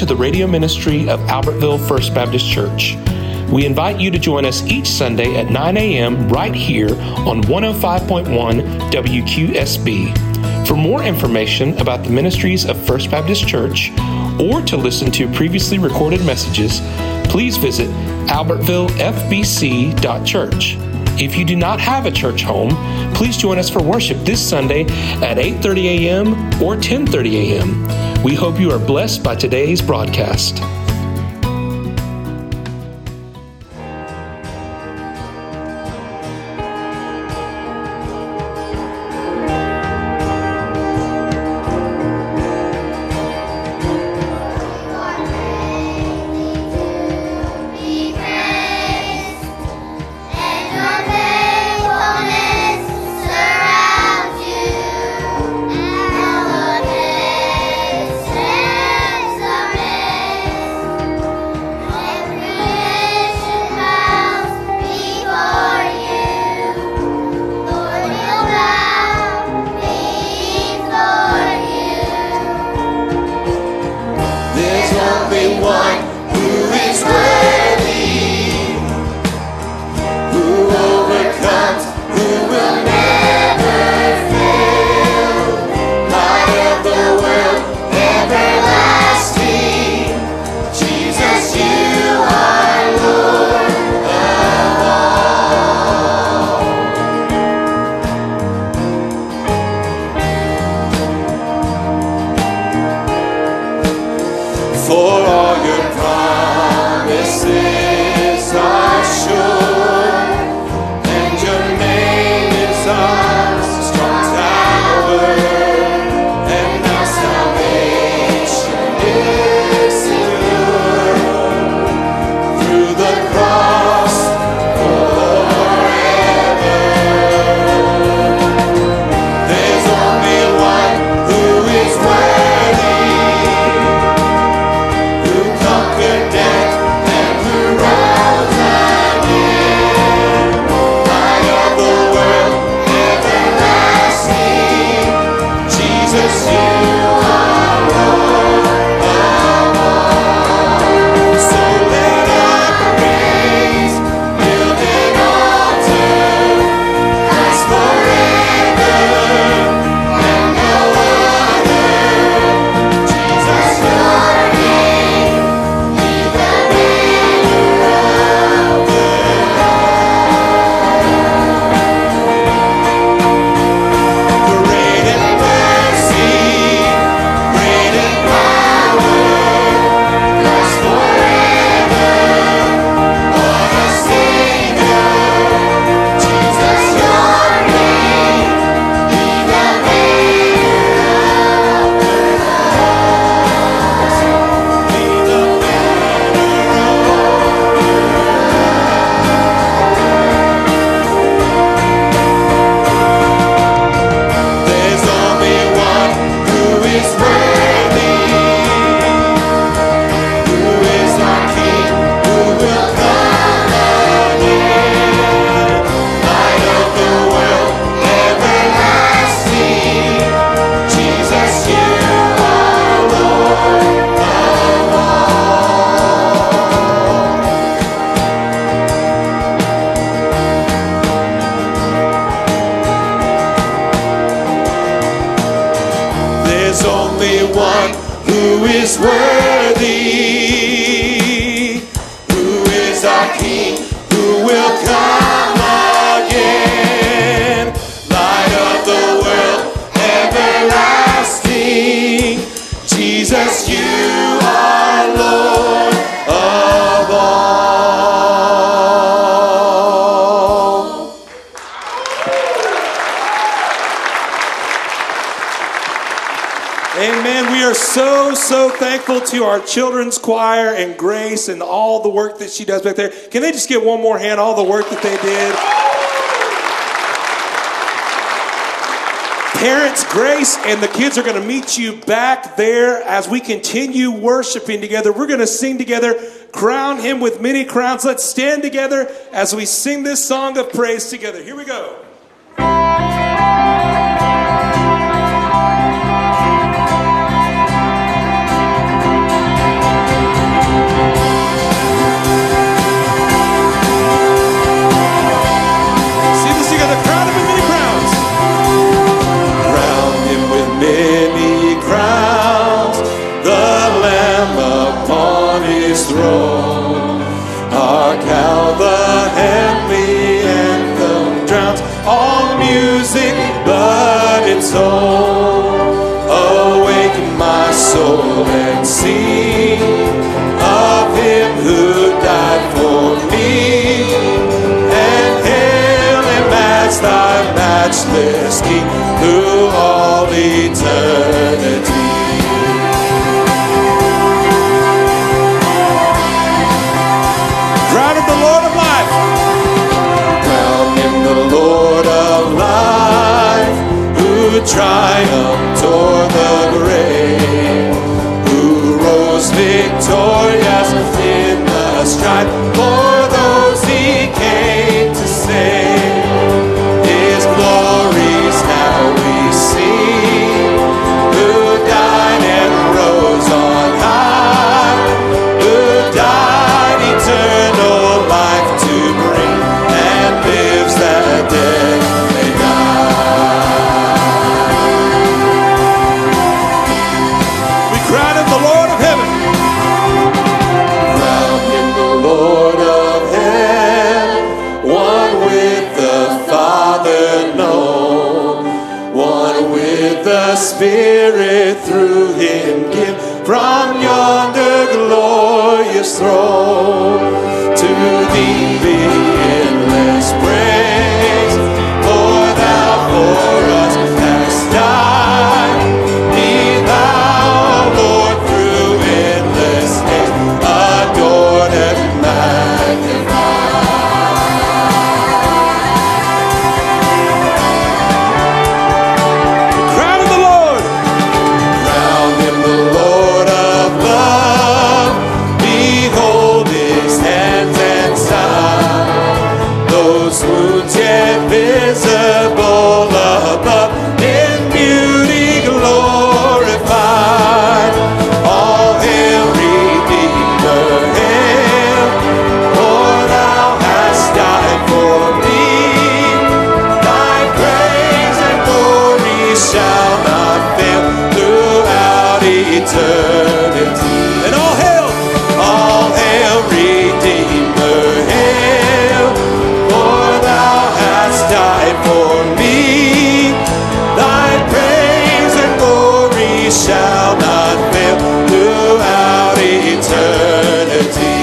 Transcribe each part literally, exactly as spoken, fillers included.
to the radio ministry of Albertville First Baptist Church. We invite you to join us each Sunday at nine a.m. right here on one oh five point one W Q S B. For more information about the ministries of First Baptist Church or to listen to previously recorded messages, please visit albertville f b c dot church. If you do not have a church home, please join us for worship this Sunday at eight thirty a.m. or ten thirty a.m. We hope you are blessed by today's broadcast. To our children's choir and Grace and all the work that she does back there. Can they just get one more hand, all the work that they did? Parents, Grace and the kids are going to meet you back there as we continue worshiping together. We're going to sing together, Crown Him with Many Crowns. Let's stand together as we sing this song of praise together. Here we go. Hark how the heavenly anthem drowns all music but its own. Awaken my soul and sing of him who died for me, and hail him as thy matchless King through all eternity. Crown him the Lord of life. Crown him the Lord of life, who triumphed o'er the grave, who rose victorious in the strife for those he came to save. His glories now we see, who died and rose on high, who died eternal life to bring, and lives that dead may die. We crown him the Lord of heaven. Crown him the Lord of heaven, one with the Father known, one with the Spirit through him give, from yonder glorious throne. To thee be endless praise, for thou for us hast died. Be thou, Lord, through endless days, adored and magnified. Crown him the Lord. Crown him the Lord of love. Behold his hands and side, those wounds yet visible above, in beauty glorified. All hail, Redeemer, hail, for thou hast died for me. Thy praise and glory shall not fail throughout eternity. And all hail, all hail, Redeemer, hail, for thou hast died for me. Thy praise and glory shall not fail throughout eternity.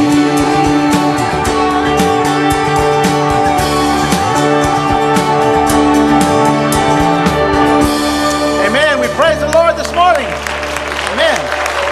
Amen. We praise the Lord this morning. Amen.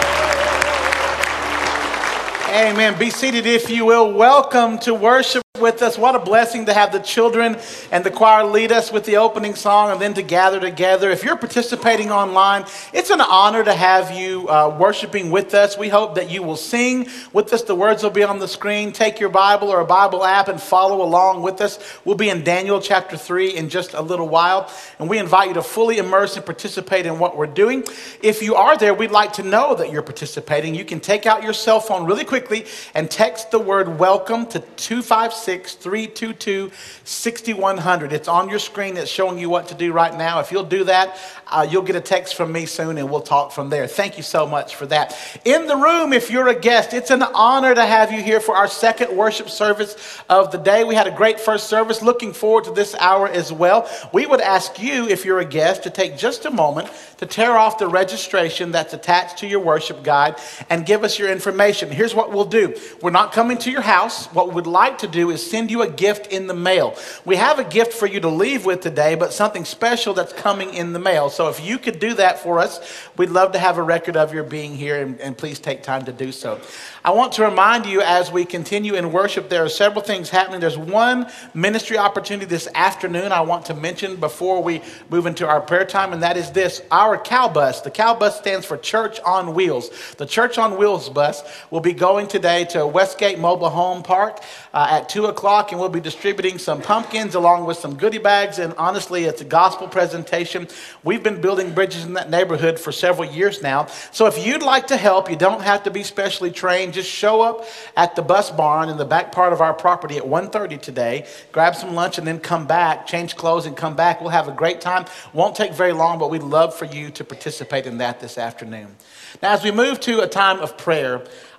Amen. Be seated if you will. Welcome to worship with us. What a blessing to have the children and the choir lead us with the opening song and then to gather together. If you're participating online, it's an honor to have you uh, worshiping with us. We hope that you will sing with us. The words will be on the screen. Take your Bible or a Bible app and follow along with us. We'll be in Daniel chapter three in just a little while, and we invite you to fully immerse and participate in what we're doing. If you are there, we'd like to know that you're participating. You can take out your cell phone really quickly and text the word welcome to two five six, three two two, six one zero zero. It's on your screen. It's showing you what to do right now. If you'll do that, uh, you'll get a text from me soon and we'll talk from there. Thank you so much for that. In the room, if you're a guest, it's an honor to have you here for our second worship service of the day. We had a great first service. Looking forward to this hour as well. We would ask you, if you're a guest, to take just a moment to tear off the registration that's attached to your worship guide and give us your information. Here's what we'll do. We're not coming to your house. What we'd like to do is send you a gift in the mail. We have a gift for you to leave with today, but something special that's coming in the mail. So if you could do that for us, we'd love to have a record of your being here, and, and please take time to do so. I want to remind you, as we continue in worship, there are several things happening. There's one ministry opportunity this afternoon I want to mention before we move into our prayer time, and that is this. Our Cow Bus. The Cow Bus stands for Church on Wheels. The Church on Wheels bus will be going today to Westgate Mobile Home Park uh, at two o'clock, and we'll be distributing some pumpkins along with some goodie bags, and honestly, it's a gospel presentation. We've been building bridges in that neighborhood for several years now, so if you'd like to help, you don't have to be specially trained. Just show up at the bus barn in the back part of our property at one thirty today, grab some lunch, and then come back, change clothes, and come back. We'll have a great time. Won't take very long, but we'd love for you to participate in that this afternoon. Now, as we move to a time of prayer,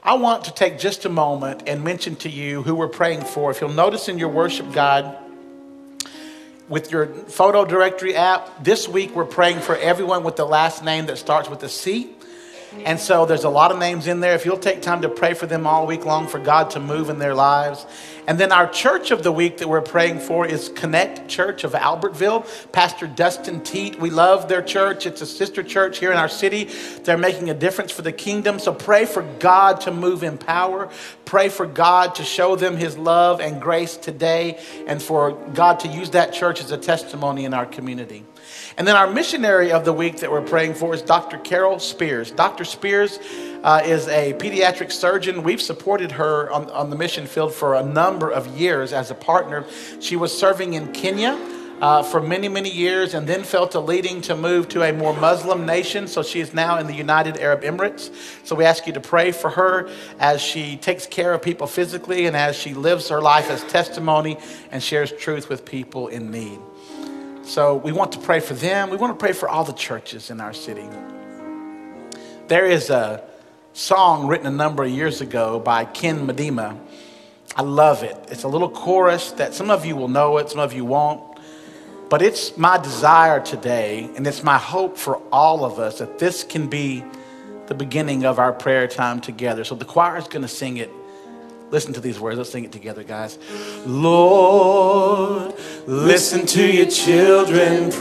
I want to take just a moment and mention to you who we're praying for. If you'll notice in your worship guide, with your photo directory app, this week we're praying for everyone with the last name that starts with a C. And so there's a lot of names in there. If you'll take time to pray for them all week long for God to move in their lives. And then our church of the week that we're praying for is Connect Church of Albertville. Pastor Dustin Teet. We love their church. It's a sister church here in our city. They're making a difference for the kingdom. So pray for God to move in power. Pray for God to show them his love and grace today, and for God to use that church as a testimony in our community. And then our missionary of the week that we're praying for is Doctor Carol Spears. Doctor Spears uh, is a pediatric surgeon. We've supported her on, on the mission field for a number of years as a partner. She was serving in Kenya uh, for many, many years, and then felt a leading to move to a more Muslim nation. So she is now in the United Arab Emirates. So we ask you to pray for her as she takes care of people physically and as she lives her life as testimony and shares truth with people in need. So we want to pray for them. We want to pray for all the churches in our city. There is a song written a number of years ago by Ken Medema. I love it. It's a little chorus that some of you will know it, some of you won't. But it's my desire today, and it's my hope for all of us, that this can be the beginning of our prayer time together. So the choir is going to sing it. Listen to these words. Let's sing it together, guys. Lord, listen to your children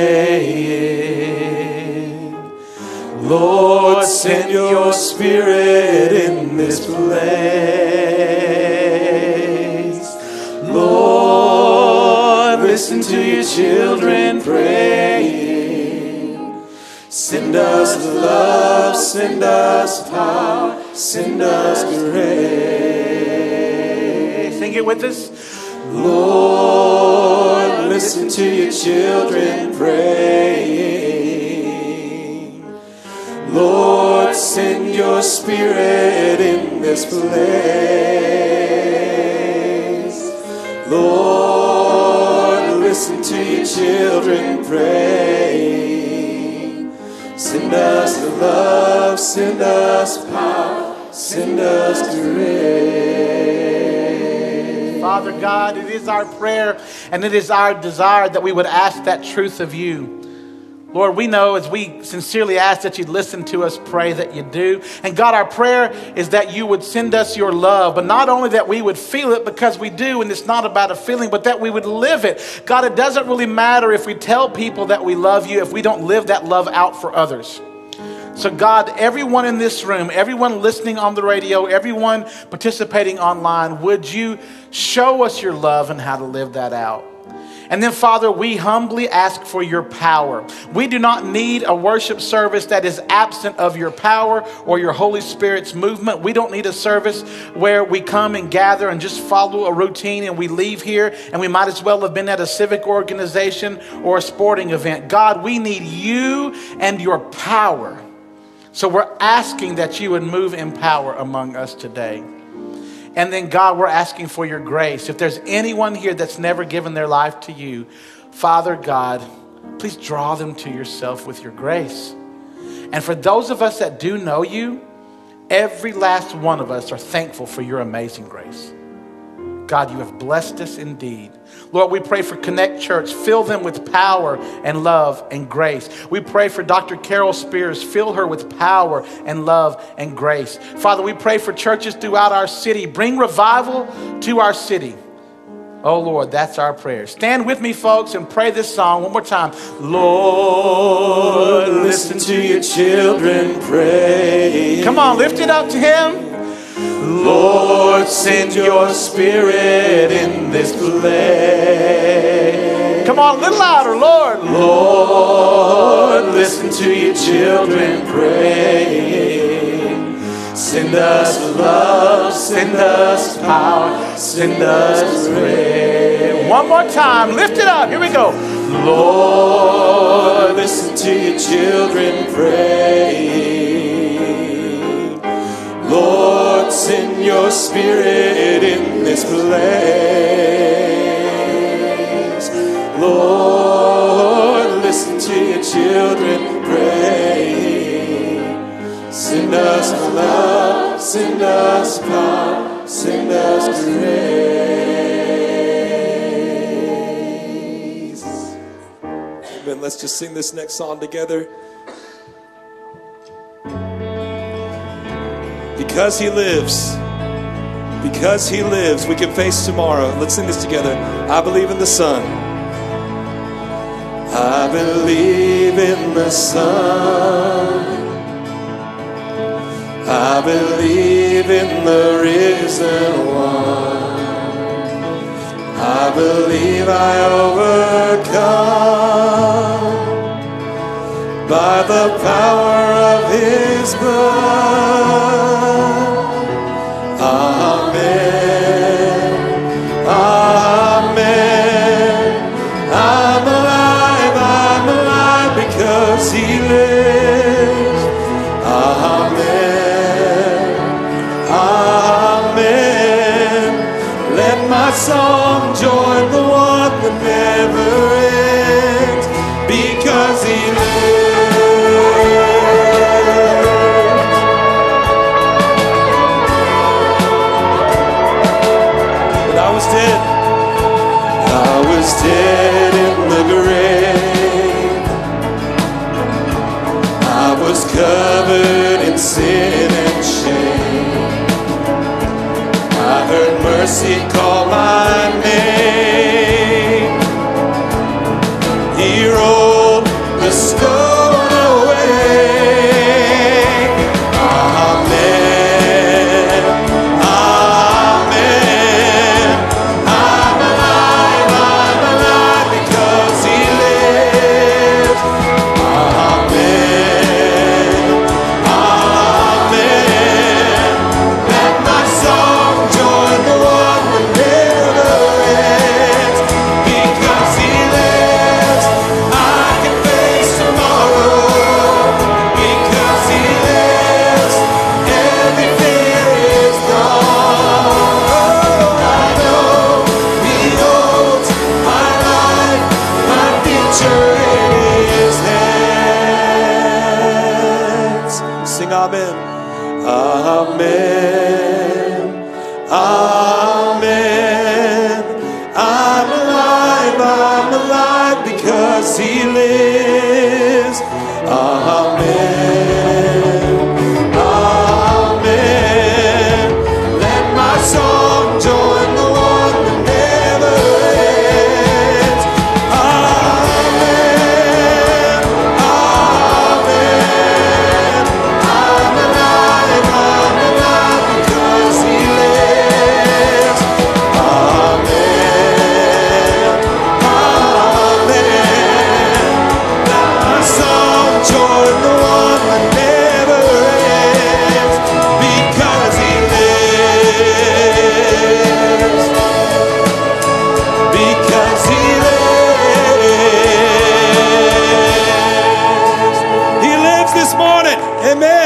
praying. Lord, send your spirit in this place. Lord, listen to your children praying. Send us love, send us power, send us grace. Sing it with us. Lord, listen to your children praying. Lord, send your spirit in this place. Lord, listen to your children praying. Send us the love, send us power, send us grace. Father God, it is our prayer and it is our desire that we would ask that truth of you. Lord, we know as we sincerely ask that you'd listen to us, pray that you do. And God, our prayer is that you would send us your love, but not only that we would feel it, because we do, and it's not about a feeling, but that we would live it. God, it doesn't really matter if we tell people that we love you if we don't live that love out for others. So God, everyone in this room, everyone listening on the radio, everyone participating online, would you show us your love and how to live that out? And then, Father, we humbly ask for your power. We do not need a worship service that is absent of your power or your Holy Spirit's movement. We don't need a service where we come and gather and just follow a routine and we leave here and we might as well have been at a civic organization or a sporting event. God, we need you and your power. So we're asking that you would move in power among us today. And then, God, we're asking for your grace. If there's anyone here that's never given their life to you, Father God, please draw them to yourself with your grace. And for those of us that do know you, every last one of us are thankful for your amazing grace. God, you have blessed us indeed. Lord, we pray for Connect Church. Fill them with power and love and grace. We pray for Doctor Carol Spears. Fill her with power and love and grace. Father, we pray for churches throughout our city. Bring revival to our city. Oh, Lord, that's our prayer. Stand with me, folks, and pray this song one more time. Lord, listen to your children pray. Come on, lift it up to him. Lord, send your spirit in this place. Come on, a little louder, Lord. Lord, listen to your children praying. Send us love, send us power, send us grace. One more time, lift it up. Here we go. Lord, listen to your children praying. Lord, send your spirit in this place. Lord, listen to your children praying. Send us love, send us Let's just sing this next song together. Because he lives, because he lives, we can face tomorrow. Let's sing this together. I believe in the Son. I believe in the Son. I believe in the risen one. I believe I overcome by the power of his blood. Amen. Amen. I'm alive, I'm alive because he lives. Amen. Amen. Let my song join the one that never ends because he lives. When I was dead, I was dead in the grave. I was covered in sin and shame. I heard mercy call my name. He rolled the stone away. Amen. Amen. I'm alive, I'm alive because he lives. Amen. Amen. Let my song join the one that never ends because he lives. I can face tomorrow because he lives. Every fear is gone. I know he holds my life, my future in his hands. Sing amen. Amen. Amen. I'm alive, I'm alive because he lives. Amen. Amen. Let my song join the one that never ends. Amen. Amen. I'm alive, I'm alive because he lives. Amen. Amen. Let my song join the one that never ends because he lives. Because he lives. He lives this morning. Amen.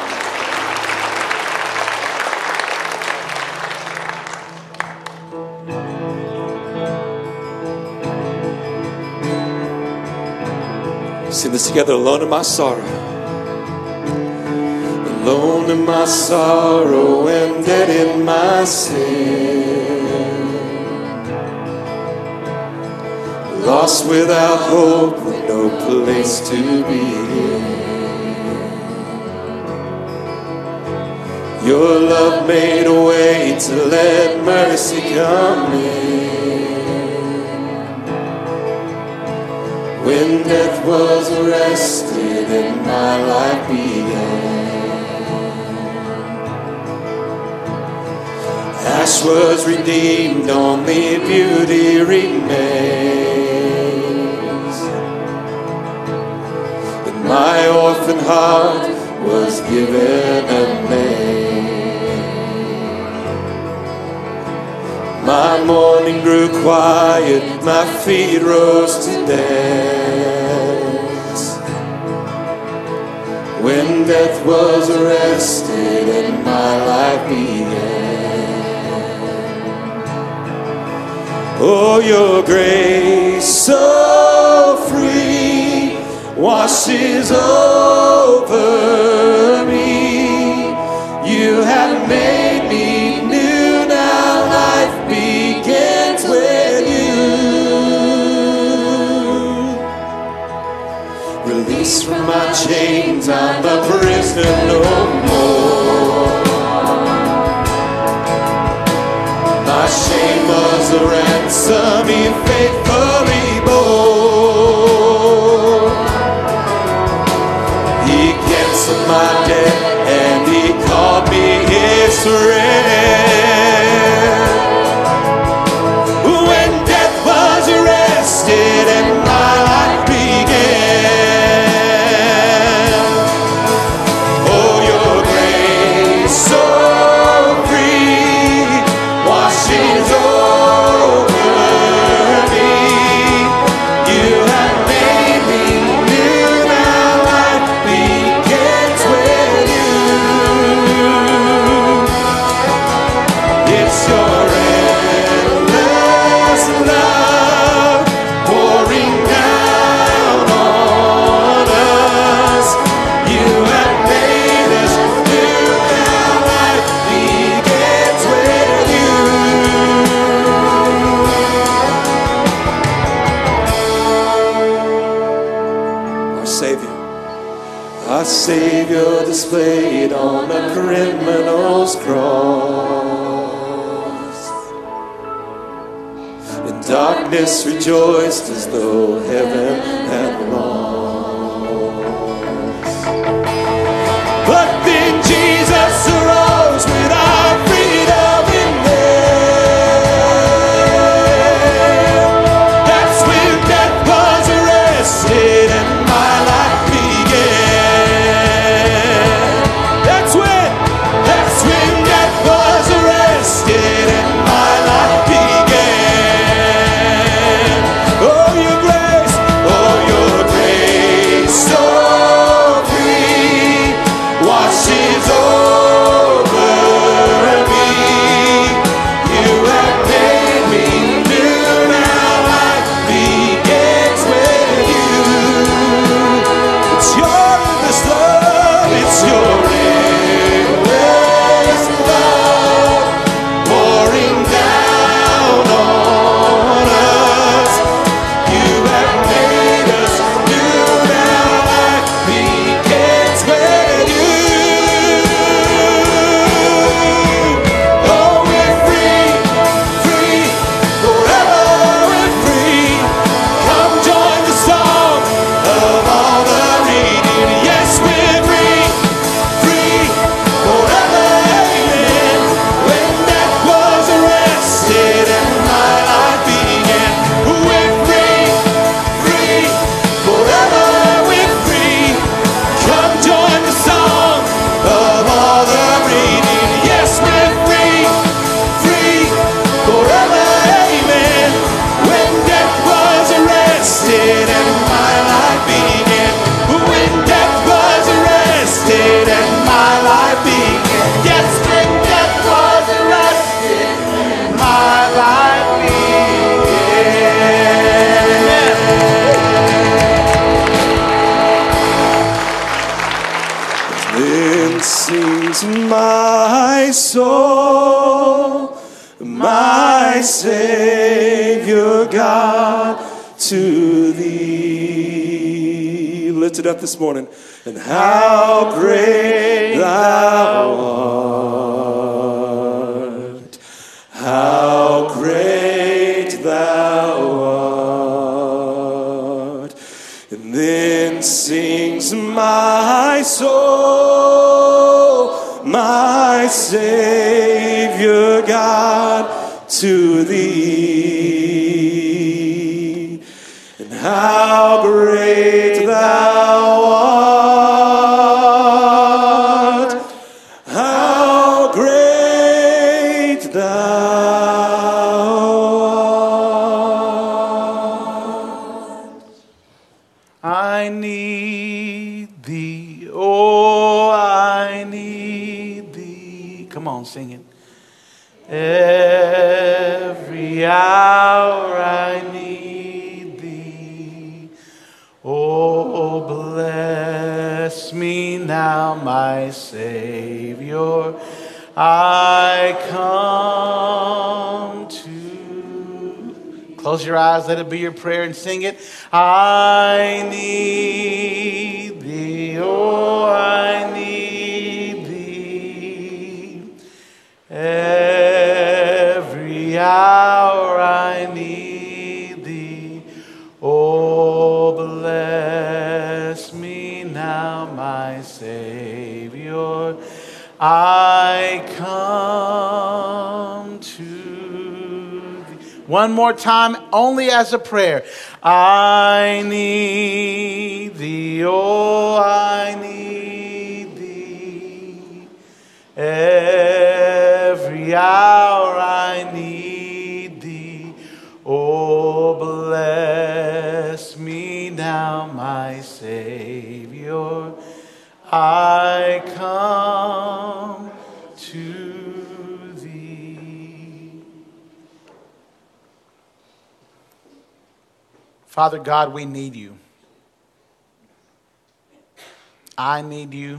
Sing this together. Alone in my sorrow. Alone in my sorrow and dead in my sin. Lost without hope with no place to begin. Your love made a way to let mercy come in. When death was arrested and my life began, ash was redeemed, only beauty remains. And my orphan heart was given a name. My mourning grew quiet, my feet rose to dance. When death was arrested and my life began. Oh, your grace so free washes over me. You have made me new, now life begins with you. him no more. My shame was a ransom he faithfully bore. He canceled my debt and he called me his friend. When death was arrested and my life began, oh, your grace so free washes over me. You have made me new, now life begins with you. It's your endless love pouring down on us. You have made us new, now life begins with you. Our Savior, our Savior displayed on a criminal's cross. And darkness rejoiced as though heaven had lost. But then Jesus arose with our freedom in hand. That's when death was arrested and my life began. That's when, that's when death was arrested and my life began. Oh, your grace, oh, your grace so free washes over me. You have made me new, now life begins with you. It's your endless love, it's your endless love pouring down on us. You have made us new, now life begins with you. Oh, we're free, free, forever we're free. Come join the song of all the redeemed. Yes, we're free, free, forever, amen. When death was arrested and my life began. We're free, free, forever we're free. Come join the song of all the redeemed. Yes, we're free, free, forever, amen. When death was arrested and my life began. When death was arrested and my life began. Yes, when death was arrested and my life began. Then sings my soul, my Savior God, to thee. Lift it up this morning. And how great thou art, how great thou art. And then sings my soul, my Savior God, to thee. And how great thou art, how great thou art. I need thee, oh, I need thee. Come on, sing it. Every hour I need thee. Oh, bless me now, my Savior. I come to. Close your eyes, let it be your prayer, and sing it. I need thee, oh, I need Every hour I need thee. Oh, bless me now, my Savior. I come to thee. One more time, only as a prayer. I need thee, oh, I need thee. Every hour I need thee. Oh, bless me now, my Savior. I come to thee. Father God, we need you. I need you.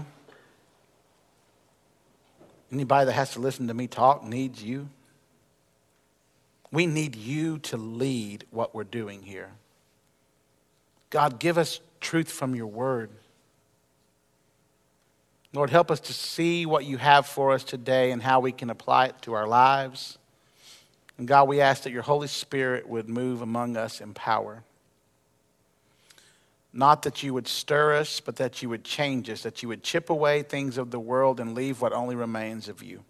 Anybody that has to listen to me talk needs you. We need you to lead what we're doing here. God, give us truth from your word. Lord, help us to see what you have for us today and how we can apply it to our lives. And God, we ask that your Holy Spirit would move among us in power. Not that you would stir us, but that you would change us, that you would chip away things of the world and leave what only remains of you.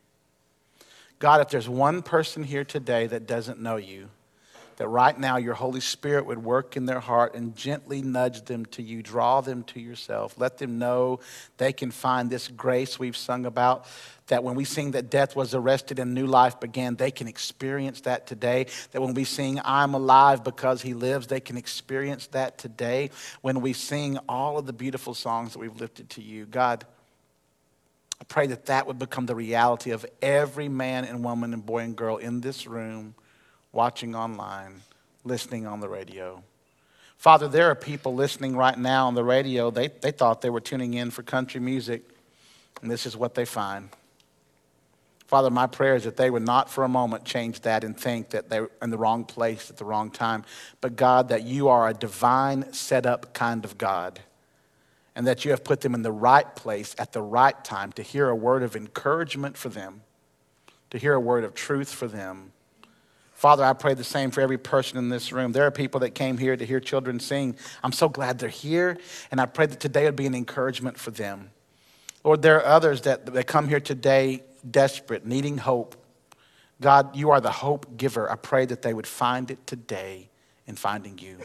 God, if there's one person here today that doesn't know you, that right now your Holy Spirit would work in their heart and gently nudge them to you, draw them to yourself. Let them know they can find this grace we've sung about, that when we sing that death was arrested and new life began, they can experience that today. That when we sing I'm alive because he lives, they can experience that today. When we sing all of the beautiful songs that we've lifted to you, God, I pray that that would become the reality of every man and woman and boy and girl in this room, watching online, listening on the radio. Father, there are people listening right now on the radio. They, they thought they were tuning in for country music, and this is what they find. Father, my prayer is that they would not for a moment change that and think that they're in the wrong place at the wrong time. But God, that you are a divine set-up kind of God, and that you have put them in the right place at the right time to hear a word of encouragement for them, to hear a word of truth for them. Father, I pray the same for every person in this room. There are people that came here to hear children sing. I'm so glad they're here, and I pray that today would be an encouragement for them. Lord, there are others that, that come here today desperate, needing hope. God, you are the hope giver. I pray that they would find it today in finding you.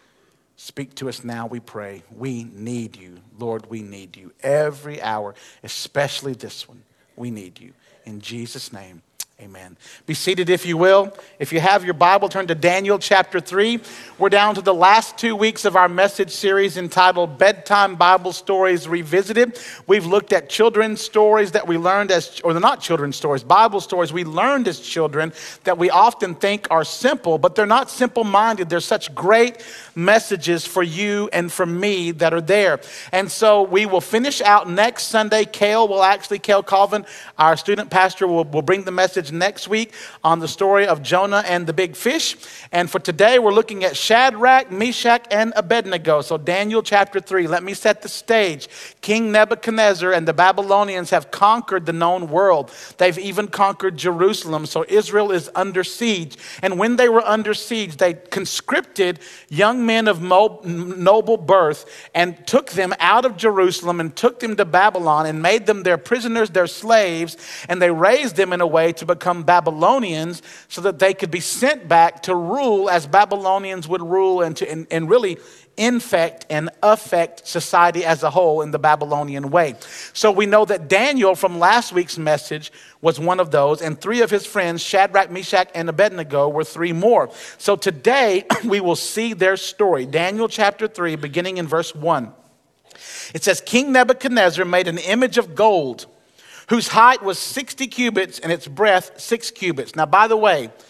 Speak to us now, we pray. We need you. Lord, we need you. Every hour, especially this one, we need you. In Jesus' name, amen. Be seated if you will. If you have your Bible, turn to Daniel chapter three. We're down to the last two weeks of our message series entitled Bedtime Bible Stories Revisited. We've looked at children's stories that we learned as, or they're not children's stories, Bible stories we learned as children that we often think are simple, but they're not simple-minded. They're such great messages for you and for me that are there. And so we will finish out next Sunday. Cale will actually, Cale Colvin, our student pastor, will, will bring the message next week on the story of Jonah and the big fish. And for today, we're looking at Shadrach, Meshach, and Abednego. So Daniel chapter three, let me set the stage. King Nebuchadnezzar and the Babylonians have conquered the known world. They've even conquered Jerusalem. So Israel is under siege. And when they were under siege, they conscripted young men of noble birth and took them out of Jerusalem and took them to Babylon and made them their prisoners, their slaves, and they raised them in a way to become Babylonians so that they could be sent back to rule as Babylonians would rule and to and, and really infect and affect society as a whole in the Babylonian way. So we know that Daniel from last week's message was one of those, and three of his friends, Shadrach, Meshach, and Abednego, were three more. So today we will see their story. Daniel chapter three, beginning in verse one. It says, King Nebuchadnezzar made an image of gold whose height was sixty cubits and its breadth six cubits. Now, by the way,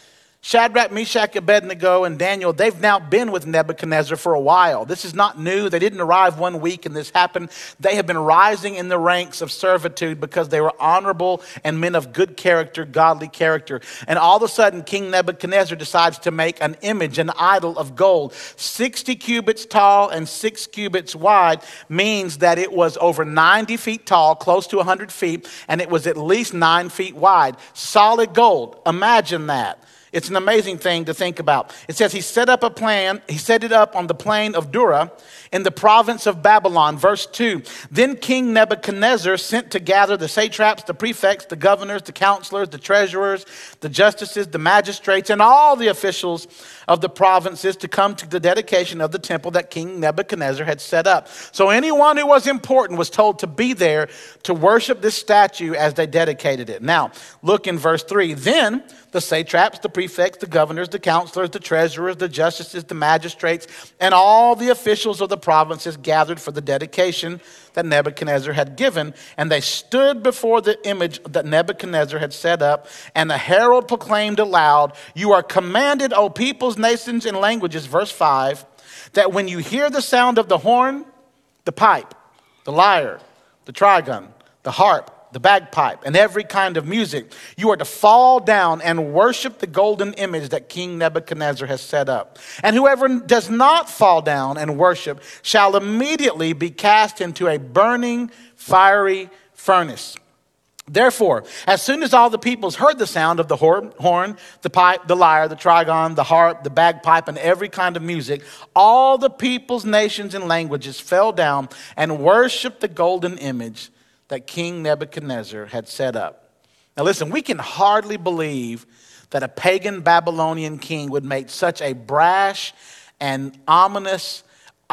Shadrach, Meshach, Abednego, and Daniel, they've now been with Nebuchadnezzar for a while. This is not new. They didn't arrive one week and this happened. They have been rising in the ranks of servitude because they were honorable and men of good character, godly character. And all of a sudden, King Nebuchadnezzar decides to make an image, an idol of gold. sixty cubits tall and six cubits wide means that it was over ninety feet tall, close to one hundred feet, and it was at least nine feet wide. Solid gold. Imagine that. It's an amazing thing to think about. It says he set up a plan. He set it up on the plain of Dura in the province of Babylon. Verse two, then King Nebuchadnezzar sent to gather the satraps, the prefects, the governors, the counselors, the treasurers, the justices, the magistrates, and all the officials of the provinces to come to the dedication of the temple that King Nebuchadnezzar had set up. So anyone who was important was told to be there to worship this statue as they dedicated it. Now, look in verse three. Then the satraps, the prefects, the governors, the counselors, the treasurers, the justices, the magistrates, and all the officials of the provinces gathered for the dedication that Nebuchadnezzar had given. And they stood before the image that Nebuchadnezzar had set up. And the herald proclaimed aloud, you are commanded, O peoples, nations, and languages, verse five, that when you hear the sound of the horn, the pipe, the lyre, the trigon, the harp, the bagpipe, and every kind of music, you are to fall down and worship the golden image that King Nebuchadnezzar has set up. And whoever does not fall down and worship shall immediately be cast into a burning, fiery furnace. Therefore, as soon as all the peoples heard the sound of the horn, the pipe, the lyre, the trigon, the harp, the bagpipe, and every kind of music, all the peoples, nations, and languages fell down and worshiped the golden image that King Nebuchadnezzar had set up. Now listen, we can hardly believe that a pagan Babylonian king would make such a brash and ominous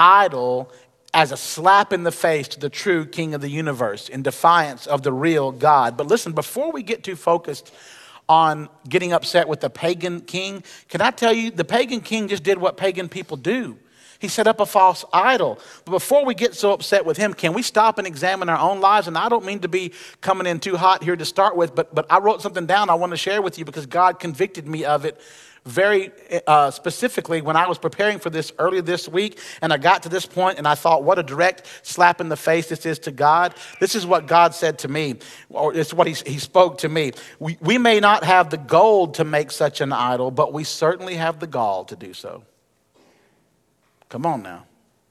idol as a slap in the face to the true king of the universe in defiance of the real God. But listen, before we get too focused on getting upset with the pagan king, can I tell you, the pagan king just did what pagan people do. He set up a false idol. But before we get so upset with him, can we stop and examine our own lives? And I don't mean to be coming in too hot here to start with, but, but I wrote something down I want to share with you because God convicted me of it very uh, specifically when I was preparing for this earlier this week. And I got to this point and I thought, what a direct slap in the face this is to God. This is what God said to me, or it's what he, he spoke to me. We, we may not have the gold to make such an idol, but we certainly have the gall to do so. Come on now.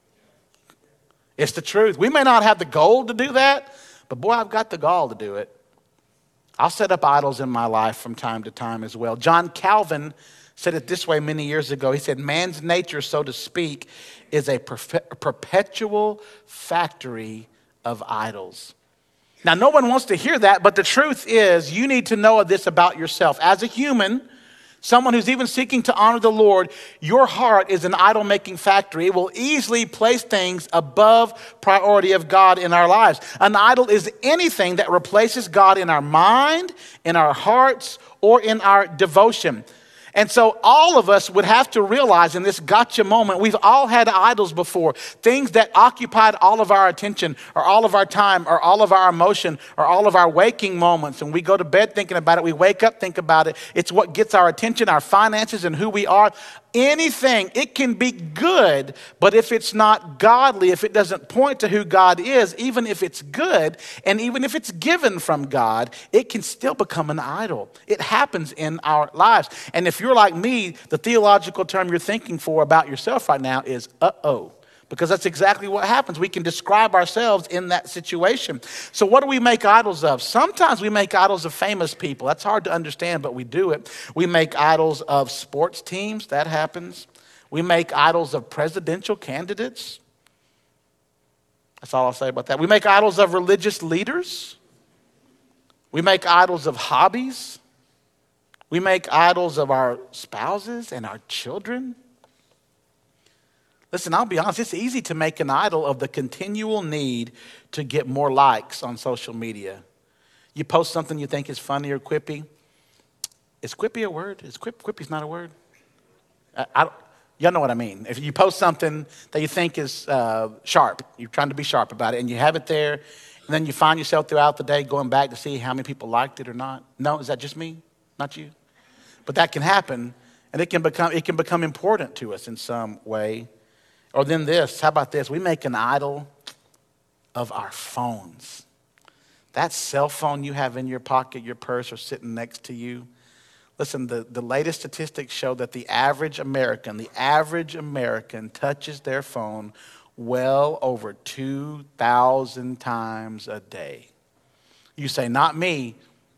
It's the truth. We may not have the gold to do that, but boy, I've got the gall to do it. I'll set up idols in my life from time to time as well. John Calvin said it this way many years ago. He said, man's nature, so to speak, is a perfe- perpetual factory of idols. Now, no one wants to hear that, but the truth is you need to know this about yourself. As a human, someone who's even seeking to honor the Lord, your heart is an idol-making factory. It will easily place things above priority of God in our lives. An idol is anything that replaces God in our mind, in our hearts, or in our devotion. And so all of us would have to realize in this gotcha moment, we've all had idols before. Things that occupied all of our attention or all of our time or all of our emotion or all of our waking moments. And we go to bed thinking about it. We wake up, think about it. It's what gets our attention, our finances, and who we are. Anything, it can be good, but if it's not godly, if it doesn't point to who God is, even if it's good, and even if it's given from God, it can still become an idol. It happens in our lives. And if you're like me, the theological term you're thinking for about yourself right now is uh-oh. Because that's exactly what happens. We can describe ourselves in that situation. So what do we make idols of? Sometimes we make idols of famous people. That's hard to understand, but we do it. We make idols of sports teams. That happens. We make idols of presidential candidates. That's all I'll say about that. We make idols of religious leaders. We make idols of hobbies. We make idols of our spouses and our children. Listen, I'll be honest, it's easy to make an idol of the continual need to get more likes on social media. You post something you think is funny or quippy. Is quippy a word? Is quip, quippy's not a word? I, I, y'all know what I mean. If you post something that you think is uh, sharp, you're trying to be sharp about it, and you have it there, and then you find yourself throughout the day going back to see how many people liked it or not. No, is that just me? Not you? But that can happen And it can become it can become important to us in some way. Or then this, how about this? We make an idol of our phones. That cell phone you have in your pocket, your purse, or sitting next to you. Listen, the, the latest statistics show that the average American, the average American touches their phone well over two thousand times a day. You say, not me.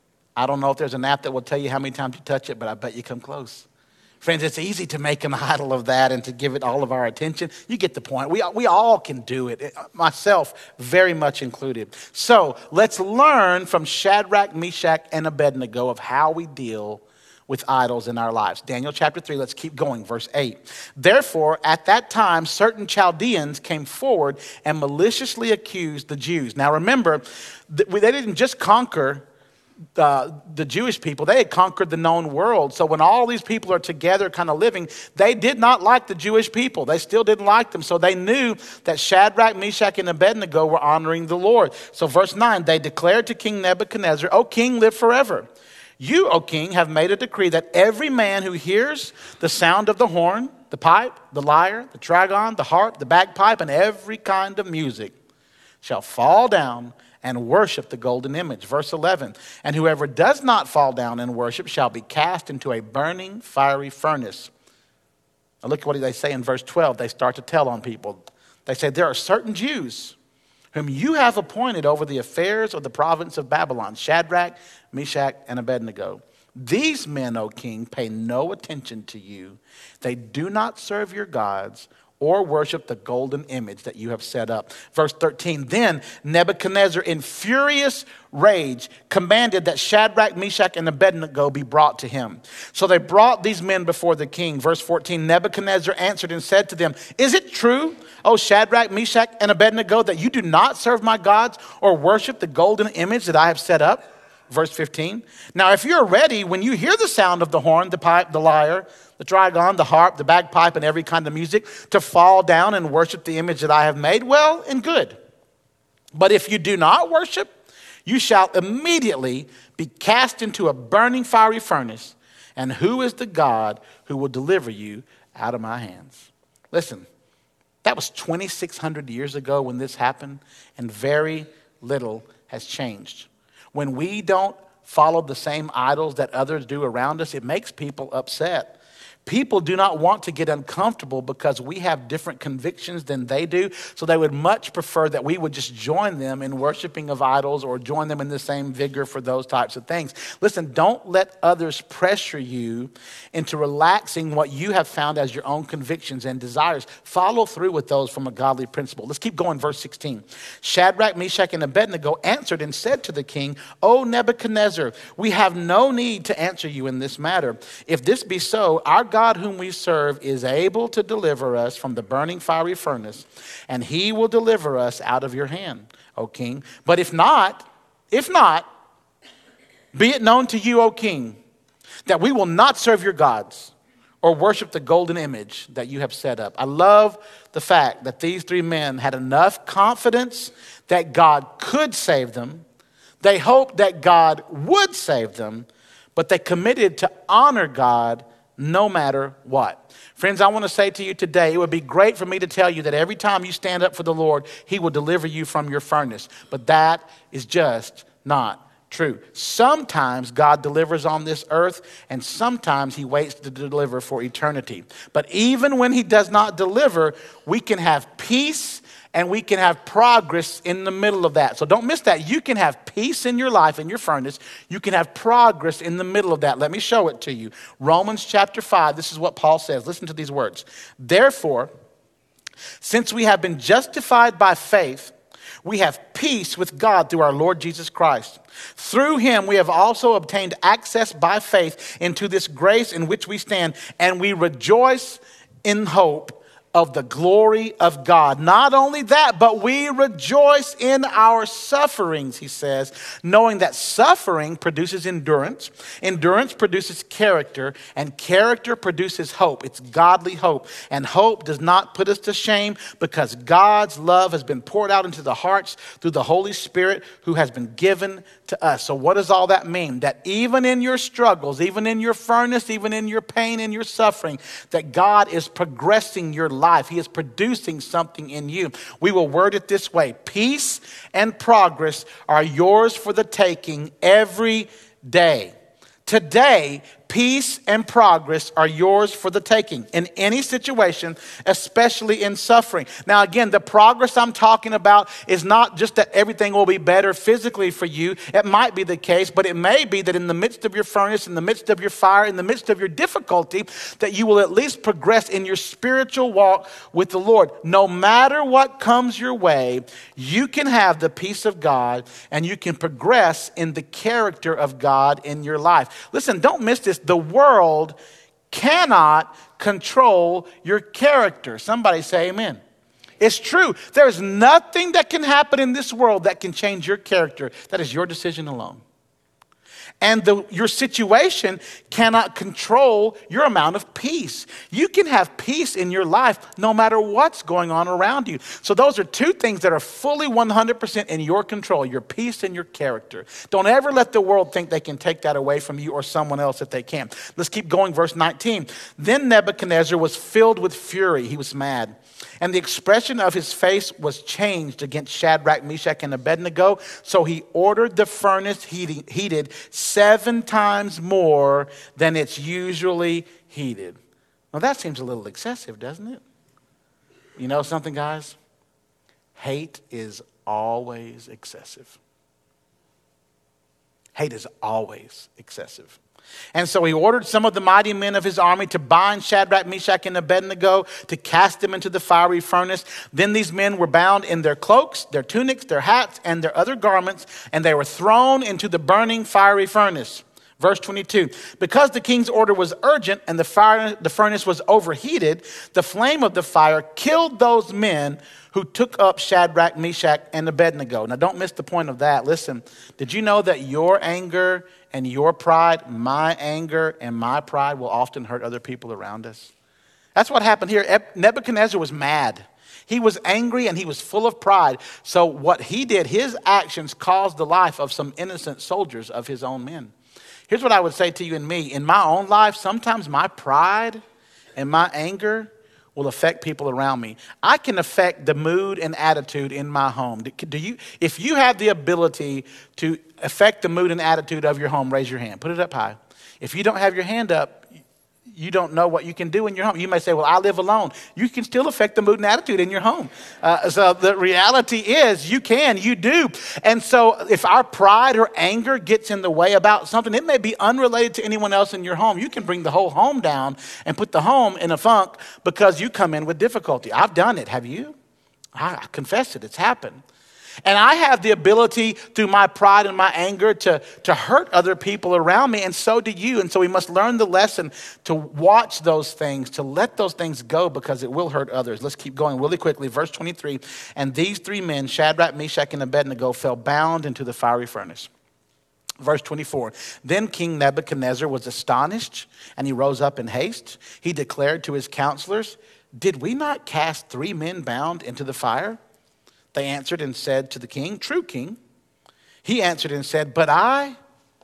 I don't know if there's an app that will tell you how many times you touch it, but I bet you come close. Friends, it's easy to make an idol of that and to give it all of our attention. You get the point. We, we all can do it, myself very much included. So let's learn from Shadrach, Meshach, and Abednego of how we deal with idols in our lives. Daniel chapter three, let's keep going, verse eight. Therefore, at that time, certain Chaldeans came forward and maliciously accused the Jews. Now remember, they didn't just conquer Uh, the Jewish people, they had conquered the known world. So when all these people are together kind of living, they did not like the Jewish people. They still didn't like them. So they knew that Shadrach, Meshach, and Abednego were honoring the Lord. So verse nine, they declared to King Nebuchadnezzar, O king, live forever. You, O king, have made a decree that every man who hears the sound of the horn, the pipe, the lyre, the trigon, the harp, the bagpipe, and every kind of music shall fall down and worship the golden image. Verse eleven, and whoever does not fall down and worship shall be cast into a burning fiery furnace. Now look at what they say in verse twelve. They start to tell on people. They say, there are certain Jews whom you have appointed over the affairs of the province of Babylon, Shadrach, Meshach, and Abednego. These men, O king, pay no attention to you. They do not serve your gods or worship the golden image that you have set up. Verse thirteen, then Nebuchadnezzar in furious rage commanded that Shadrach, Meshach, and Abednego be brought to him. So they brought these men before the king. Verse fourteen, Nebuchadnezzar answered and said to them, is it true, O Shadrach, Meshach, and Abednego, that you do not serve my gods or worship the golden image that I have set up? Verse fifteen, now if you're ready, when you hear the sound of the horn, the pipe, the lyre, the trigon, the harp, the bagpipe, and every kind of music, to fall down and worship the image that I have made, well and good. But if you do not worship, you shall immediately be cast into a burning fiery furnace. And who is the God who will deliver you out of my hands? Listen, that was twenty-six hundred years ago when this happened, and very little has changed. When we don't follow the same idols that others do around us, it makes people upset. People do not want to get uncomfortable because we have different convictions than they do. So they would much prefer that we would just join them in worshiping of idols or join them in the same vigor for those types of things. Listen, don't let others pressure you into relaxing what you have found as your own convictions and desires. Follow through with those from a godly principle. Let's keep going, verse sixteen. Shadrach, Meshach, and Abednego answered and said to the king, O Nebuchadnezzar, we have no need to answer you in this matter. If this be so, our God whom we serve is able to deliver us from the burning fiery furnace, and he will deliver us out of your hand, O king. But if not, if not, be it known to you, O king, that we will not serve your gods or worship the golden image that you have set up. I love the fact that these three men had enough confidence that God could save them. They hoped that God would save them, but they committed to honor God no matter what. Friends, I want to say to you today, it would be great for me to tell you that every time you stand up for the Lord, he will deliver you from your furnace. But that is just not true. Sometimes God delivers on this earth, and sometimes he waits to deliver for eternity. But even when he does not deliver, we can have peace and we can have progress in the middle of that. So don't miss that. You can have peace in your life, in your furnace. You can have progress in the middle of that. Let me show it to you. Romans chapter five, this is what Paul says. Listen to these words. Therefore, since we have been justified by faith, we have peace with God through our Lord Jesus Christ. Through him, we have also obtained access by faith into this grace in which we stand, and we rejoice in hope of the glory of God. Not only that, but we rejoice in our sufferings, he says, knowing that suffering produces endurance, endurance produces character, and character produces hope. It's godly hope. And hope does not put us to shame because God's love has been poured out into the hearts through the Holy Spirit who has been given to us. So what does all that mean? That even in your struggles, even in your furnace, even in your pain and your suffering, that God is progressing your life. He is producing something in you. We will word it this way: peace and progress are yours for the taking every day. Today, peace and progress are yours for the taking in any situation, especially in suffering. Now, again, the progress I'm talking about is not just that everything will be better physically for you. It might be the case, but it may be that in the midst of your furnace, in the midst of your fire, in the midst of your difficulty, that you will at least progress in your spiritual walk with the Lord. No matter what comes your way, you can have the peace of God and you can progress in the character of God in your life. Listen, don't miss this. The world cannot control your character. Somebody say amen. It's true. There's nothing that can happen in this world that can change your character. That is your decision alone. And the, your situation cannot control your amount of peace. You can have peace in your life no matter what's going on around you. So those are two things that are fully one hundred percent in your control, your peace and your character. Don't ever let the world think they can take that away from you or someone else if they can. Let's keep going, verse nineteen. Then Nebuchadnezzar was filled with fury. He was mad. And the expression of his face was changed against Shadrach, Meshach, and Abednego. So he ordered the furnace heating, heated seven times more than it's usually heated. Now that seems a little excessive, doesn't it? You know something, guys? Hate is always excessive. Hate is always excessive. And so he ordered some of the mighty men of his army to bind Shadrach, Meshach, and Abednego, to cast them into the fiery furnace. Then these men were bound in their cloaks, their tunics, their hats, and their other garments, and they were thrown into the burning fiery furnace. Verse twenty-two, because the king's order was urgent and the fire, the furnace was overheated, the flame of the fire killed those men who took up Shadrach, Meshach, and Abednego. Now don't miss the point of that. Listen, did you know that your anger and your pride, my anger and my pride will often hurt other people around us? That's what happened here. Nebuchadnezzar was mad. He was angry and he was full of pride. So what he did, his actions caused the life of some innocent soldiers of his own men. Here's what I would say to you and me. In my own life, sometimes my pride and my anger will affect people around me. I can affect the mood and attitude in my home. Do you, if you have the ability to affect the mood and attitude of your home, raise your hand. Put it up high. If you don't have your hand up, you don't know what you can do in your home. You may say, well, I live alone. You can still affect the mood and attitude in your home. Uh, so the reality is you can, you do. And so if our pride or anger gets in the way about something, it may be unrelated to anyone else in your home. You can bring the whole home down and put the home in a funk because you come in with difficulty. I've done it. Have you? I confess it. It's happened. And I have the ability through my pride and my anger to, to hurt other people around me, and so do you. And so we must learn the lesson to watch those things, to let those things go because it will hurt others. Let's keep going really quickly. Verse twenty-three, and these three men, Shadrach, Meshach, and Abednego, fell bound into the fiery furnace. Verse twenty-four, then King Nebuchadnezzar was astonished, and he rose up in haste. He declared to his counselors, did we not cast three men bound into the fire? They answered and said to the king, true king. He answered and said, but I,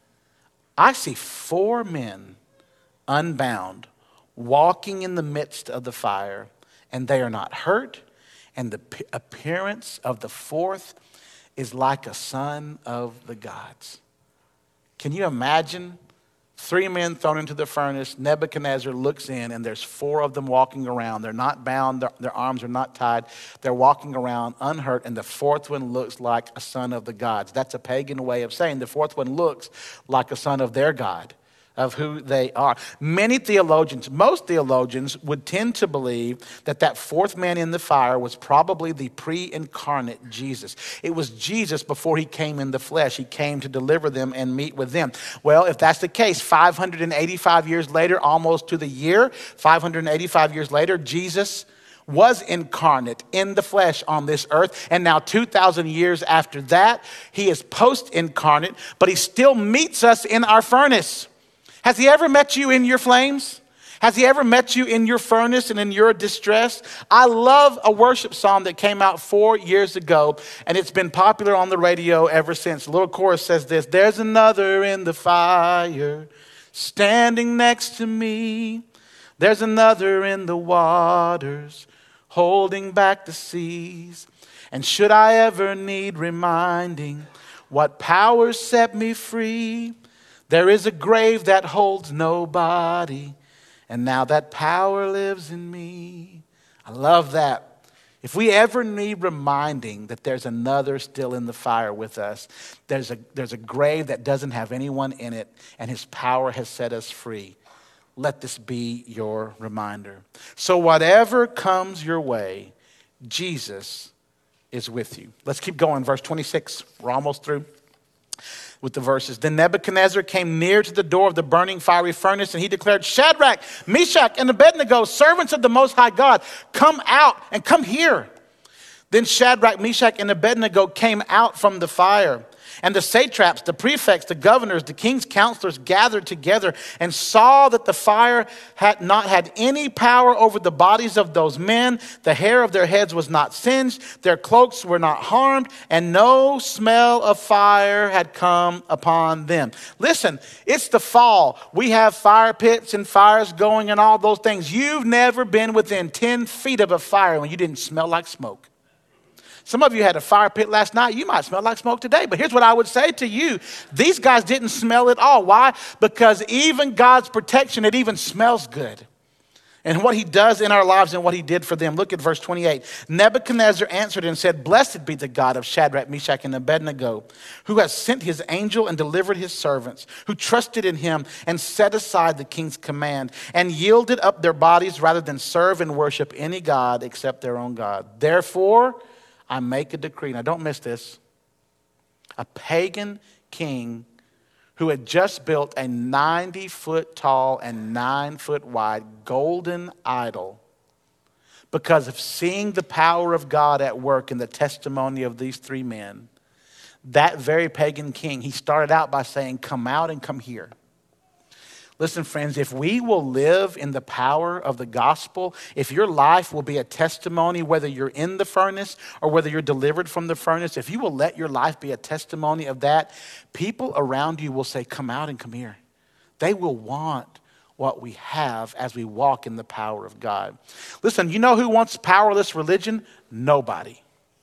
I see four men unbound, walking in the midst of the fire, and they are not hurt, and the p- appearance of the fourth is like a son of the gods. Can you imagine? Three men thrown into the furnace. Nebuchadnezzar looks in, and there's four of them walking around. They're not bound. Their, their arms are not tied. They're walking around unhurt, and the fourth one looks like a son of the gods. That's a pagan way of saying the fourth one looks like a son of their god, of who they are. Many theologians, most theologians would tend to believe that that fourth man in the fire was probably the pre-incarnate Jesus. It was Jesus before he came in the flesh. He came to deliver them and meet with them. Well, if that's the case, five hundred eighty-five years later, almost to the year, five hundred eighty-five years later, Jesus was incarnate in the flesh on this earth. And now two thousand years after that, he is post-incarnate, but he still meets us in our furnace. Has he ever met you in your flames? Has he ever met you in your furnace and in your distress? I love a worship song that came out four years ago, and it's been popular on the radio ever since. The little chorus says this: there's another in the fire standing next to me. There's another in the waters holding back the seas. And should I ever need reminding what power set me free, there is a grave that holds nobody, and now that power lives in me. I love that. If we ever need reminding that there's another still in the fire with us, there's a, there's a grave that doesn't have anyone in it, and his power has set us free. Let this be your reminder. So whatever comes your way, Jesus is with you. Let's keep going. Verse twenty-six. We're almost through with the verses. Then Nebuchadnezzar came near to the door of the burning fiery furnace, and he declared, Shadrach, Meshach, and Abednego, servants of the Most High God, come out and come here. Then Shadrach, Meshach, and Abednego came out from the fire. And the satraps, the prefects, the governors, the king's counselors gathered together and saw that the fire had not had any power over the bodies of those men. The hair of their heads was not singed, their cloaks were not harmed, and no smell of fire had come upon them. Listen, it's the fall. We have fire pits and fires going and all those things. You've never been within ten feet of a fire when you didn't smell like smoke. Some of you had a fire pit last night. You might smell like smoke today. But here's what I would say to you. These guys didn't smell at all. Why? Because even God's protection, it even smells good. And what he does in our lives and what he did for them. Look at verse twenty-eight. Nebuchadnezzar answered and said, Blessed be the God of Shadrach, Meshach, and Abednego, who has sent his angel and delivered his servants, who trusted in him and set aside the king's command and yielded up their bodies rather than serve and worship any God except their own God. Therefore, I make a decree. Now, don't miss this. A pagan king who had just built a ninety foot tall and nine foot wide golden idol because of seeing the power of God at work in the testimony of these three men. That very pagan king, he started out by saying, come out and come here. Listen, friends, if we will live in the power of the gospel, if your life will be a testimony, whether you're in the furnace or whether you're delivered from the furnace, if you will let your life be a testimony of that, people around you will say, come out and come here. They will want what we have as we walk in the power of God. Listen, you know who wants powerless religion? Nobody.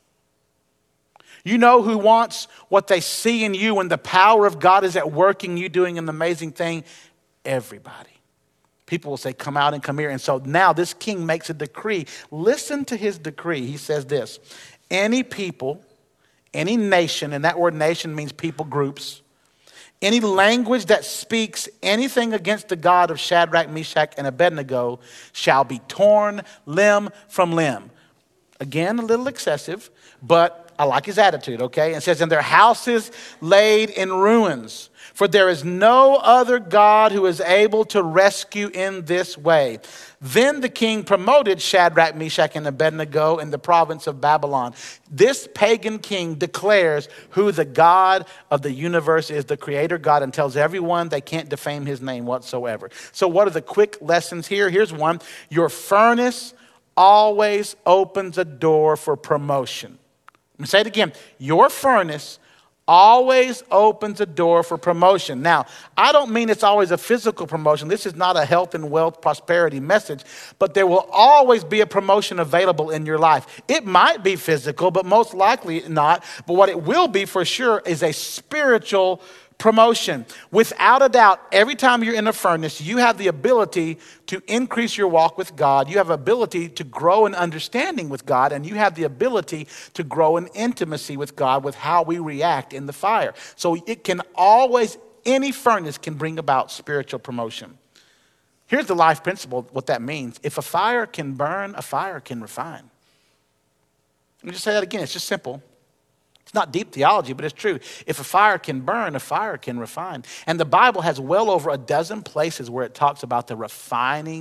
You know who wants what they see in you when the power of God is at work in you doing an amazing thing? Everybody. People will say, come out and come here. And so now this king makes a decree. Listen to his decree. He says this: any people, any nation, and that word nation means people groups, any language that speaks anything against the God of Shadrach, Meshach, and Abednego shall be torn limb from limb. Again, a little excessive, but I like his attitude, okay? It says, and their houses laid in ruins. For there is no other God who is able to rescue in this way. Then the king promoted Shadrach, Meshach, and Abednego in the province of Babylon. This pagan king declares who the God of the universe is, the creator God, and tells everyone they can't defame his name whatsoever. So what are the quick lessons here? Here's one. Your furnace always opens a door for promotion. Let me say it again. Your furnace always opens a door for promotion. Now, I don't mean it's always a physical promotion. This is not a health and wealth prosperity message, but there will always be a promotion available in your life. It might be physical, but most likely not. But what it will be for sure is a spiritual promotion. Without a doubt, every time you're in a furnace, you have the ability to increase your walk with God. You have ability to grow in understanding with God, and you have the ability to grow in intimacy with God with how we react in the fire. So it can always, any furnace can bring about spiritual promotion. Here's the life principle, what that means. If a fire can burn, a fire can refine. Let me just say that again. It's just simple. It's not deep theology, but it's true. If a fire can burn, a fire can refine. And the Bible has well over a dozen places where it talks about the refining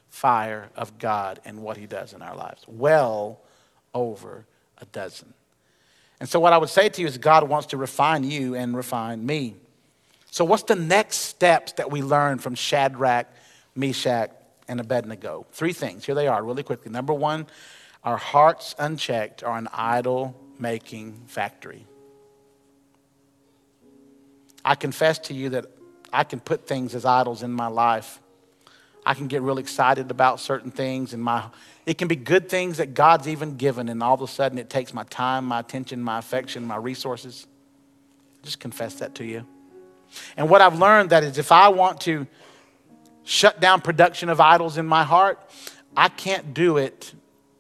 fire of God and what he does in our lives. Well over a dozen. And so what I would say to you is God wants to refine you and refine me. So what's the next steps that we learn from Shadrach, Meshach, and Abednego? Three things. Here they are really quickly. Number one, our hearts unchecked are an idol-making factory. I confess to you that I can put things as idols in my life. I can get really excited about certain things, and my it can be good things that God's even given, and all of a sudden it takes my time, my attention, my affection, my resources. Just confess that to you. And what I've learned that is if I want to shut down production of idols in my heart, I can't do it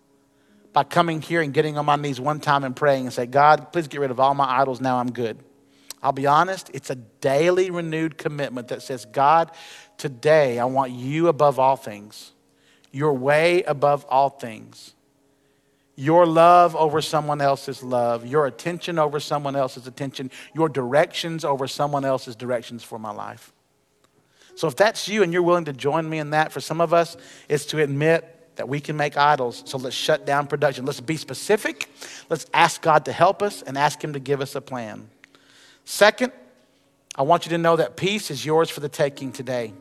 by coming here and getting on my knees one time and praying and say, God, please get rid of all my idols. Now I'm good. I'll be honest, it's a daily renewed commitment that says, God, today I want you above all things. Your way above all things. Your love over someone else's love. Your attention over someone else's attention. Your directions over someone else's directions for my life. So if that's you and you're willing to join me in that, for some of us, it's to admit that we can make idols. So let's shut down production. Let's be specific. Let's ask God to help us and ask him to give us a plan. Second, I want you to know that peace is yours for the taking today.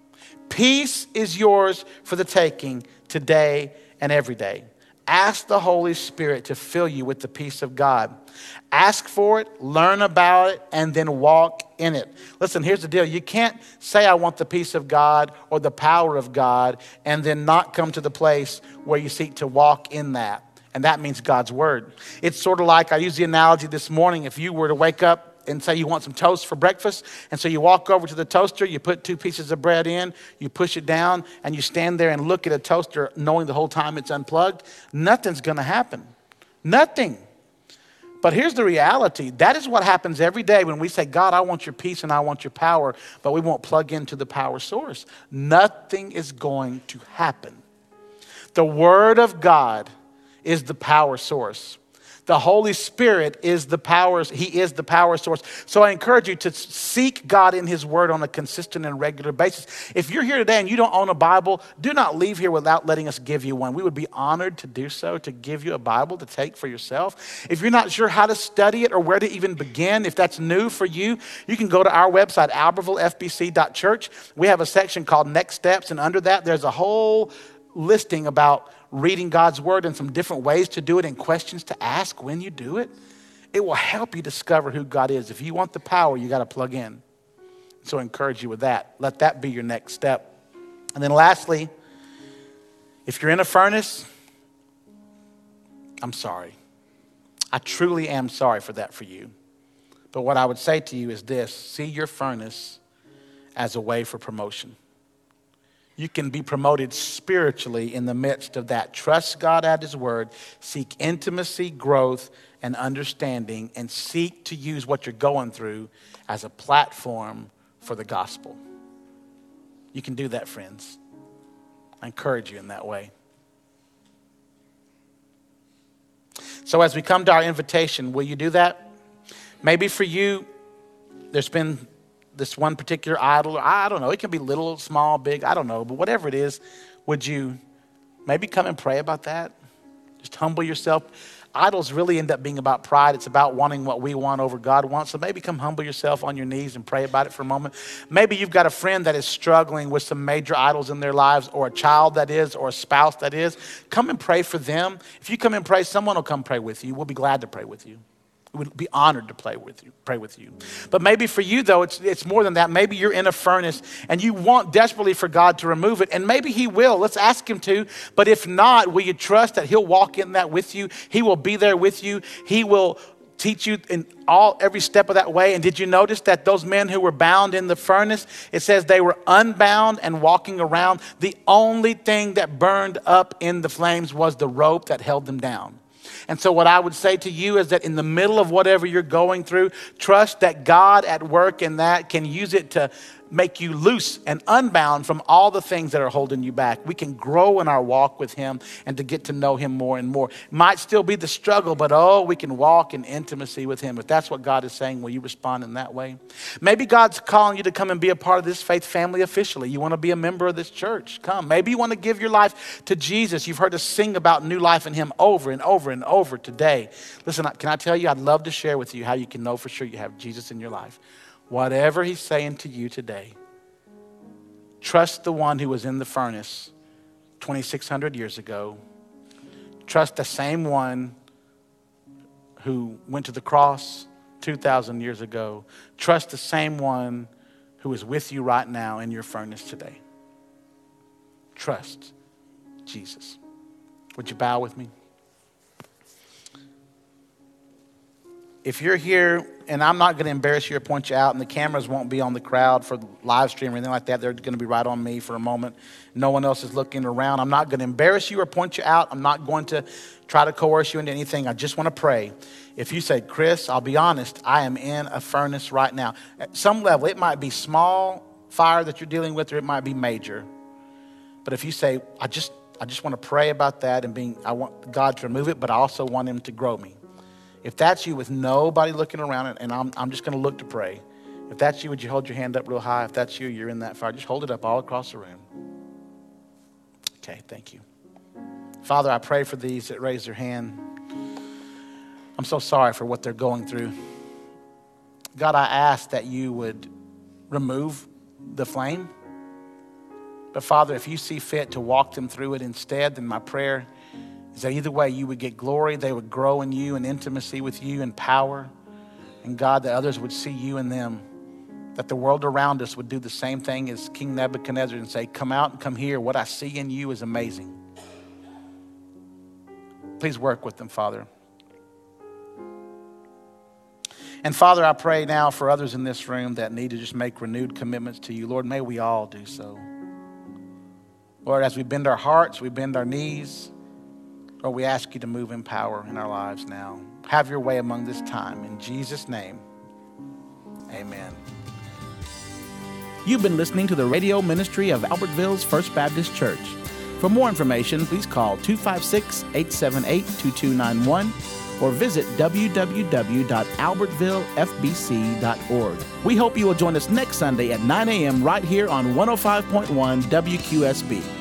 Peace is yours for the taking today and every day. Ask the Holy Spirit to fill you with the peace of God. Ask for it, learn about it, and then walk in it. Listen, here's the deal. You can't say I want the peace of God or the power of God and then not come to the place where you seek to walk in that. And that means God's word. It's sort of like, I used the analogy this morning, if you were to wake up and say you want some toast for breakfast, and so you walk over to the toaster, you put two pieces of bread in, you push it down, and you stand there and look at a toaster knowing the whole time it's unplugged, nothing's going to happen. Nothing. But here's the reality. That is what happens every day when we say, God, I want your peace and I want your power, but we won't plug into the power source. Nothing is going to happen. The Word of God is the power source. The Holy Spirit is the power, he is the power source. So I encourage you to seek God in his word on a consistent and regular basis. If you're here today and you don't own a Bible, do not leave here without letting us give you one. We would be honored to do so, to give you a Bible to take for yourself. If you're not sure how to study it or where to even begin, if that's new for you, you can go to our website, albertville f b c dot church. We have a section called Next Steps, and under that there's a whole listing about reading God's word and some different ways to do it and questions to ask when you do it. It will help you discover who God is. If you want the power, you got to plug in. So I encourage you with that. Let that be your next step. And then lastly, if you're in a furnace, I'm sorry. I truly am sorry for that for you. But what I would say to you is this: see your furnace as a way for promotion. You can be promoted spiritually in the midst of that. Trust God at his word. Seek intimacy, growth, and understanding, and seek to use what you're going through as a platform for the gospel. You can do that, friends. I encourage you in that way. So as we come to our invitation, will you do that? Maybe for you, there's been this one particular idol. I don't know. It can be little, small, big. I don't know. But whatever it is, would you maybe come and pray about that? Just humble yourself. Idols really end up being about pride. It's about wanting what we want over God wants. So maybe come humble yourself on your knees and pray about it for a moment. Maybe you've got a friend that is struggling with some major idols in their lives, or a child that is, or a spouse that is. Come and pray for them. If you come and pray, someone will come pray with you. We'll be glad to pray with you. We would be honored to pray with you, pray with you. But maybe for you, though, it's it's more than that. Maybe you're in a furnace and you want desperately for God to remove it. And maybe he will. Let's ask him to. But if not, will you trust that he'll walk in that with you? He will be there with you. He will teach you in all every step of that way. And did you notice that those men who were bound in the furnace, it says they were unbound and walking around. The only thing that burned up in the flames was the rope that held them down. And so what I would say to you is that in the middle of whatever you're going through, trust that God at work in that can use it to make you loose and unbound from all the things that are holding you back. We can grow in our walk with him and to get to know him more and more. Might still be the struggle, but oh, we can walk in intimacy with him. If that's what God is saying, will you respond in that way? Maybe God's calling you to come and be a part of this faith family officially. You want to be a member of this church? Come. Maybe you want to give your life to Jesus. You've heard us sing about new life in him over and over and over today. Listen, can I tell you, I'd love to share with you how you can know for sure you have Jesus in your life. Whatever he's saying to you today, trust the one who was in the furnace twenty-six hundred years ago. Trust the same one who went to the cross two thousand years ago. Trust the same one who is with you right now in your furnace today. Trust Jesus. Would you bow with me? If you're here, and I'm not going to embarrass you or point you out, and the cameras won't be on the crowd for the live stream or anything like that. They're going to be right on me for a moment. No one else is looking around. I'm not going to embarrass you or point you out. I'm not going to try to coerce you into anything. I just want to pray. If you say, Chris, I'll be honest, I am in a furnace right now. At some level, it might be small fire that you're dealing with, or it might be major. But if you say, I just, I just want to pray about that and being, I want God to remove it, but I also want him to grow me. If that's you with nobody looking around, and I'm, I'm just going to look to pray. If that's you, would you hold your hand up real high? If that's you, you're in that fire. Just hold it up all across the room. Okay, thank you. Father, I pray for these that raise their hand. I'm so sorry for what they're going through. God, I ask that you would remove the flame. But Father, if you see fit to walk them through it instead, then my prayer is that either way you would get glory, they would grow in you and intimacy with you and power. And God, that others would see you in them. That the world around us would do the same thing as King Nebuchadnezzar and say, come out and come here. What I see in you is amazing. Please work with them, Father. And Father, I pray now for others in this room that need to just make renewed commitments to you. Lord, may we all do so. Lord, as we bend our hearts, we bend our knees, Lord, we ask you to move in power in our lives now. Have your way among this time. In Jesus' name, amen. You've been listening to the radio ministry of Albertville's First Baptist Church. For more information, please call two five six, eight seven eight, two two nine one or visit w w w dot albertville f b c dot org. We hope you will join us next Sunday at nine a.m. right here on one oh five point one W Q S B.